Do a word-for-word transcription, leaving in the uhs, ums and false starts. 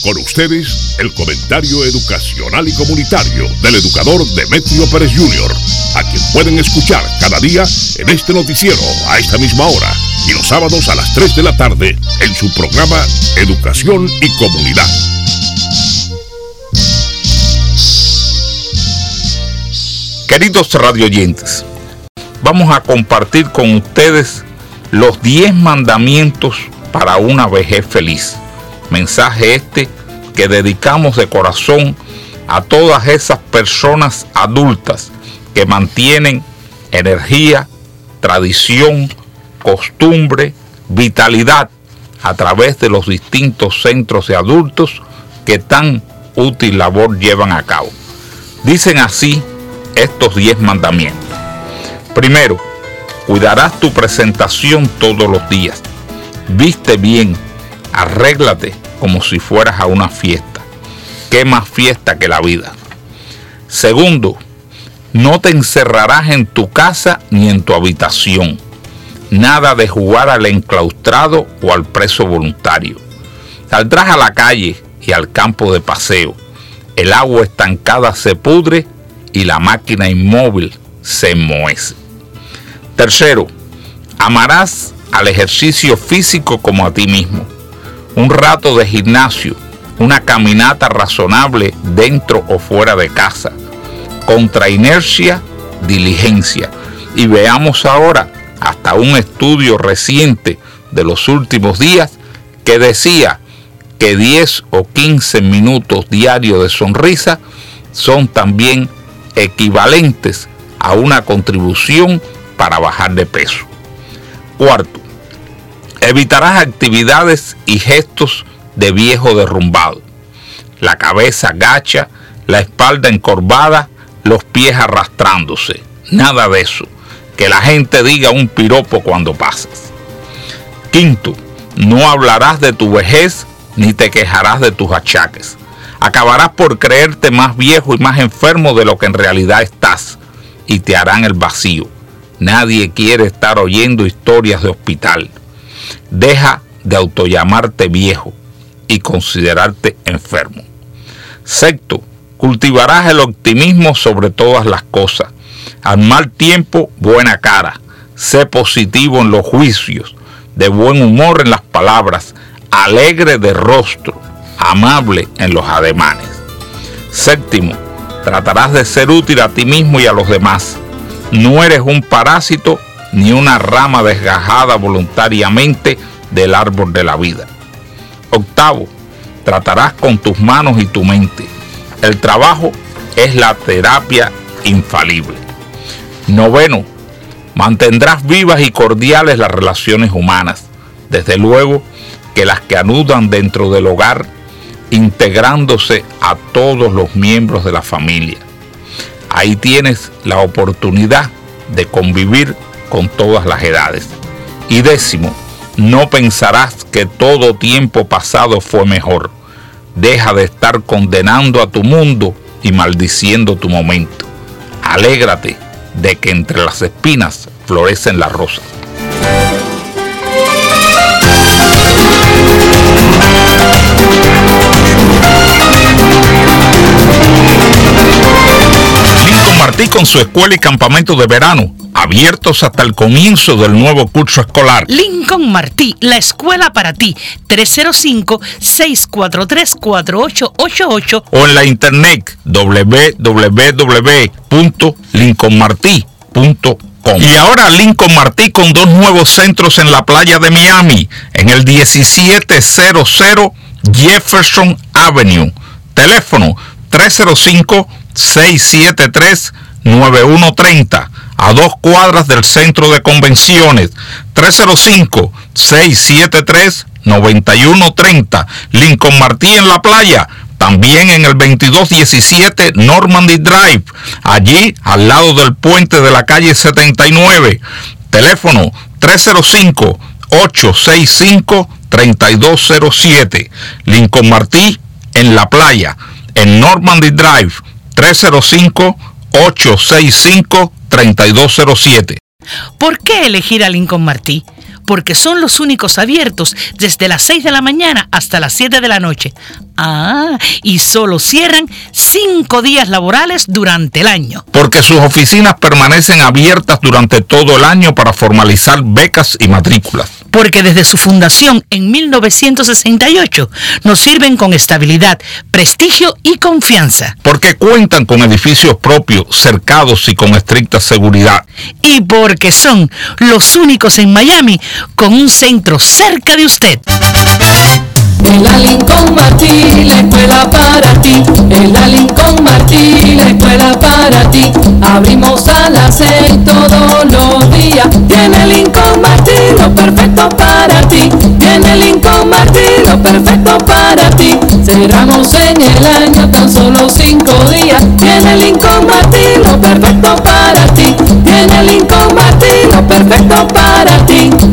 Con ustedes, el comentario educacional y comunitario del educador Demetrio Pérez junior, a quien pueden escuchar cada día en este noticiero a esta misma hora y los sábados a las tres de la tarde en su programa Educación y Comunidad. Queridos radioyentes, vamos a compartir con ustedes los diez mandamientos para una vejez feliz. Mensaje este que dedicamos de corazón a todas esas personas adultas que mantienen energía, tradición, costumbre, vitalidad a través de los distintos centros de adultos que tan útil labor llevan a cabo. Dicen así estos diez mandamientos. Primero, cuidarás tu presentación todos los días. Viste bien, arréglate como si fueras a una fiesta. ¿Qué más fiesta que la vida? Segundo, no te encerrarás en tu casa ni en tu habitación. Nada de jugar al enclaustrado o al preso voluntario. Saldrás a la calle y al campo de paseo. El agua estancada se pudre y la máquina inmóvil se enmohece. Tercero, amarás al ejercicio físico como a ti mismo. Un rato de gimnasio, una caminata razonable dentro o fuera de casa. Contra inercia, diligencia. Y veamos ahora hasta un estudio reciente de los últimos días que decía que diez o quince minutos diarios de sonrisa son también equivalentes a una contribución para bajar de peso. Cuarto, evitarás actividades y gestos de viejo derrumbado. La cabeza gacha, la espalda encorvada, los pies arrastrándose. Nada de eso. Que la gente diga un piropo cuando pases. Quinto, no hablarás de tu vejez ni te quejarás de tus achaques. Acabarás por creerte más viejo y más enfermo de lo que en realidad estás y te harán el vacío. Nadie quiere estar oyendo historias de hospital. Deja de autollamarte viejo y considerarte enfermo. Sexto, cultivarás el optimismo sobre todas las cosas. Al mal tiempo, buena cara. Sé positivo en los juicios, de buen humor en las palabras, alegre de rostro, amable en los ademanes. Séptimo, tratarás de ser útil a ti mismo y a los demás. No eres un parásito ni una rama desgajada voluntariamente del árbol de la vida. Octavo, tratarás con tus manos y tu mente. El trabajo es la terapia infalible. Noveno, mantendrás vivas y cordiales las relaciones humanas, desde luego que las que anudan dentro del hogar, integrándose a todos los miembros de la familia. Ahí tienes la oportunidad de convivir con todas las edades. Y décimo, no pensarás que todo tiempo pasado fue mejor. Deja de estar condenando a tu mundo y maldiciendo tu momento. Alégrate de que entre las espinas florecen las rosas. Lincoln Martí con su escuela y campamento de verano, abiertos hasta el comienzo del nuevo curso escolar. Lincoln Martí, la escuela para ti, tres cero cinco, seis cuatro tres, cuatro ocho ocho ocho o en la internet doble u doble u doble u punto lincoln martí punto com. Y ahora Lincoln Martí con dos nuevos centros en la playa de Miami, en el diecisiete cero cero Jefferson Avenue. Teléfono tres cero cinco, seis siete tres, nueve uno tres cero, a dos cuadras del centro de convenciones. Tres cero cinco, seis siete tres, nueve uno tres cero. Lincoln Martí en la playa. También en el veintidós diecisiete Normandy Drive, allí al lado del puente de la calle setenta y nueve. Teléfono tres cero cinco, ocho seis cinco, tres dos cero siete. Lincoln Martí en la playa, en Normandy Drive, tres cero cinco, ocho seis cinco, tres dos cero siete. ¿Por qué elegir a Lincoln Martí? porque son los únicos abiertos desde las seis de la mañana hasta las siete de la noche. Ah, y solo cierran cinco días laborales durante el año. Porque sus oficinas permanecen abiertas durante todo el año para formalizar becas y matrículas. Porque desde su fundación en mil novecientos sesenta y ocho nos sirven con estabilidad, prestigio y confianza. Porque cuentan con edificios propios, cercados y con estricta seguridad. Y porque son los únicos en Miami con un centro cerca de usted. En la Lincoln Martí, la escuela para ti. En la Lincoln Martí, la escuela para ti. Abrimos a las seis todos los días. Tiene Lincoln Martí lo perfecto para ti. Tiene Lincoln Martí lo perfecto para ti. Cerramos en el año tan solo cinco días. Tiene Lincoln Martí lo perfecto para ti. Tiene Lincoln Martí lo perfecto para ti.